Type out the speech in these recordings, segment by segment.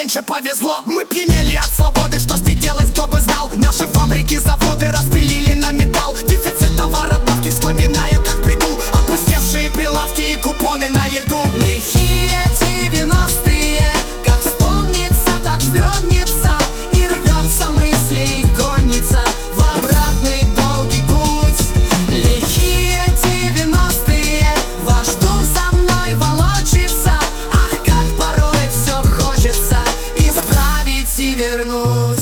меньше повезло. Мы пьянели от свободы, что сделать, кто бы знал. Наши фабрики, заводы распилили на металл. Дефицит товара, бабки вспоминаю, как приду. Опустевшие прилавки и купоны на еду. Лихие 90-е, как вспомнится, так вздрогнется. И рвется мысли и гонится в обратный долгий путь. Лихие 90-е, ваш дух за мной волочится. Ах, как порой все хочется исправить и вернуть.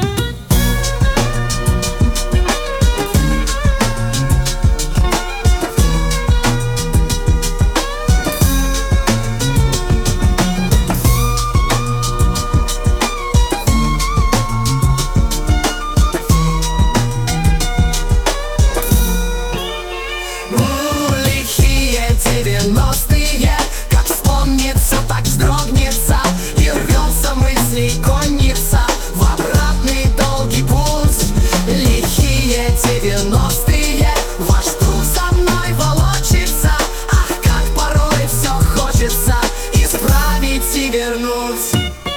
Лихие 90-е, как вспомнится, так вздрогнется. И рвется мысли и гонится в обратный долгий путь. Лихие 90-е, ваш дух за мной волочится. Ах, как порой все хочется исправить и вернуть.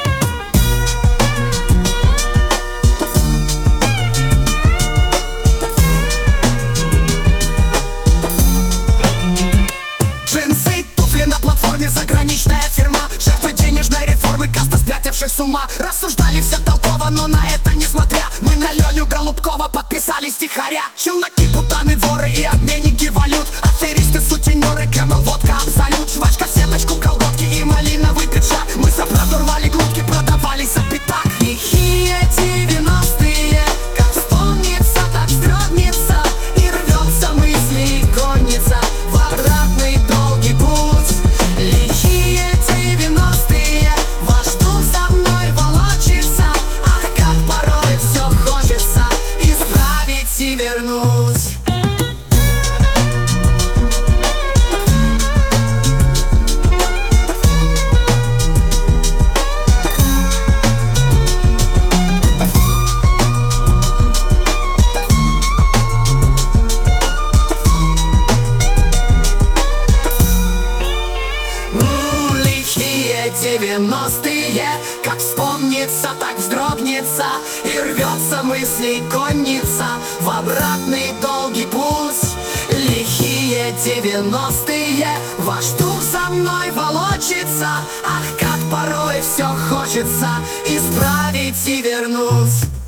Джинсы, туфли на платформе, заграничная фирма. Жертвы денежной реформы, каста спятивших с ума. Рассуждали все толково, но на это несмотря, мы на Леню Голубкова подписали стихаря. Челноки, путаны, воры и обменники валют. Аферисты, сутенеры, Кэмел, водка, абсолют. Жвачка, сеточку, колготки и малиновый пиджак. Мы за правду рвали грудки, продавались за пятак. Лихие 90-е, как вспомнится, так вздрогнется. И рвется мысли и гонится в обратный долгий путь. Лихие 90-е, ваш дух за мной волочится. Ах, как порой все хочется исправить и вернуть. Лихие 90-е, как вспомнится, так вздрогнется. И рвется мысли и гонится в обратный долгий путь. Лихие 90-е, ваш дух за мной волочится. Ах, как порой все хочется исправить и вернуть.